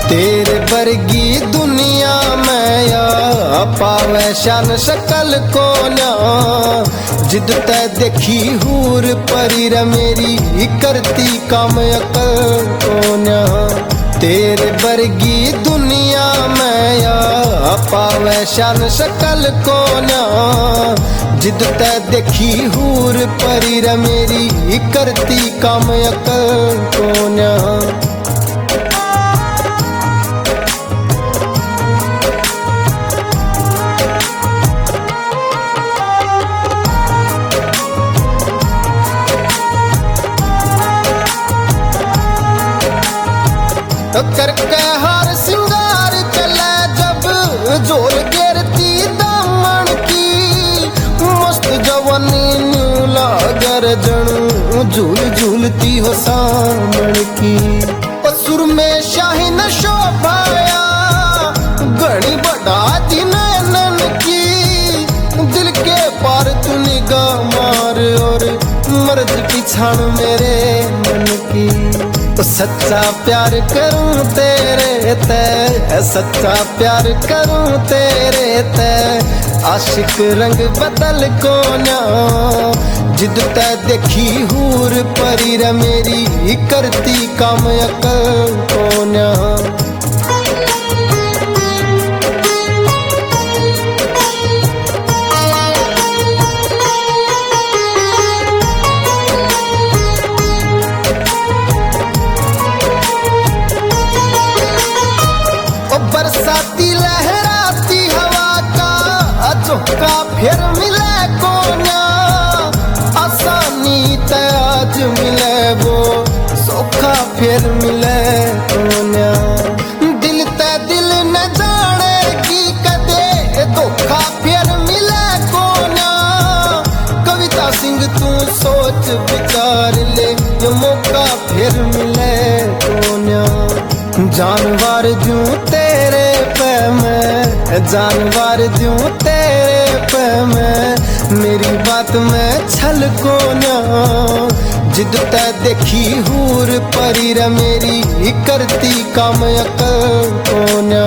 तेरे वर्गी दुनिया में या पावे शान शकल को न्या, जिद तै देखी हूर परी रे मेरी करती काम अकल को न्या। तेरे वर्गी दुनिया में या पावे शान शकल को न्या, जिद तै देखी हूर परी रे मेरी करती काम अकल को न्या। करके हार सिंगार चले जब जोर गिरती दामन की, मस्त जवानी न्यूला गरजन झूल झूलती हो सामन की। सुर में शाहीन शोभाया घड़ी बढ़ा दी नैनन की, दिल के पार तू निगाह मार और मर्द पिछाड़ मेरे मन की। तो सच्चा प्यार करूं तेरे ते, सच्चा प्यार करूं तेरे ते, आशिक रंग बदल को न्या, जिद तै देखी हूर परी रे मेरी करती काम अकल को न्या। बरसाती लहराती हवा का झोंका फिर मिले को न्या, आसानी ते आज मिले वो सौखा फिर मिले को न्या। दिल ते दिल न जाने की कदे धोखा फिर मिले को न्या। कविता सिंह तू सोच विचार ले ये मौका फिर मिले को न्या। जानवर दूं तेरे पे मैं, जानवर दूं तेरे पे मैं, मेरी बात में छल को न्या, जिद तै देखी हूर परी रे मेरी करती काम अकल को न्या।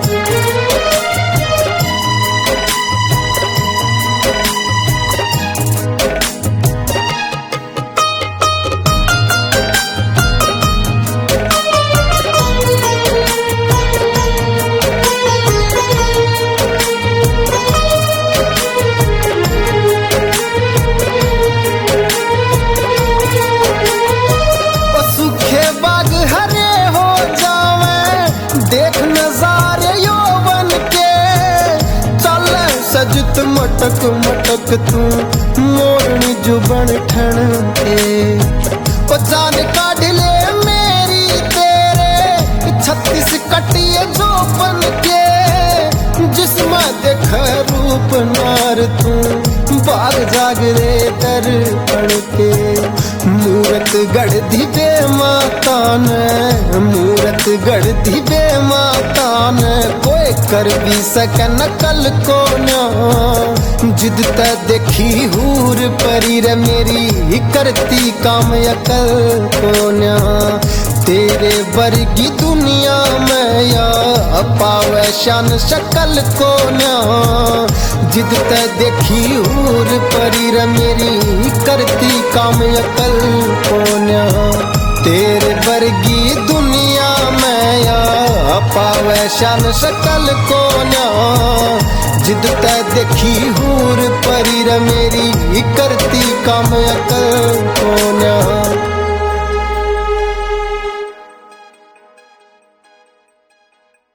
देख नजारे यौवन के चल सजत मटक मटक तू मोरनी जुबन ठण के। ओ जान काढ़ ले मेरी तेरे 36 कटिए जोबन के, जिसमें देख रूप नार तू बाग जाग रे दर्पण के। मूरत गढ़ दी बे माता ने, मूरत गढ़ दी बे माता ने, कोई कर भी सके नकल को न्या, जिद तै देखी हूर परी रे मेरी करती काम अकल को न्या। तेरे वर्गी दुनिया में या पावे शान शकल को न्या, जिद तै देखी हूर परी रे मेरी करती काम अकल को न्या। तेरे वर्गी दुनिया में या पावे शान शकल को न्या, जिद तै देखी हूर परी रे मेरी करती काम अकल को न्या।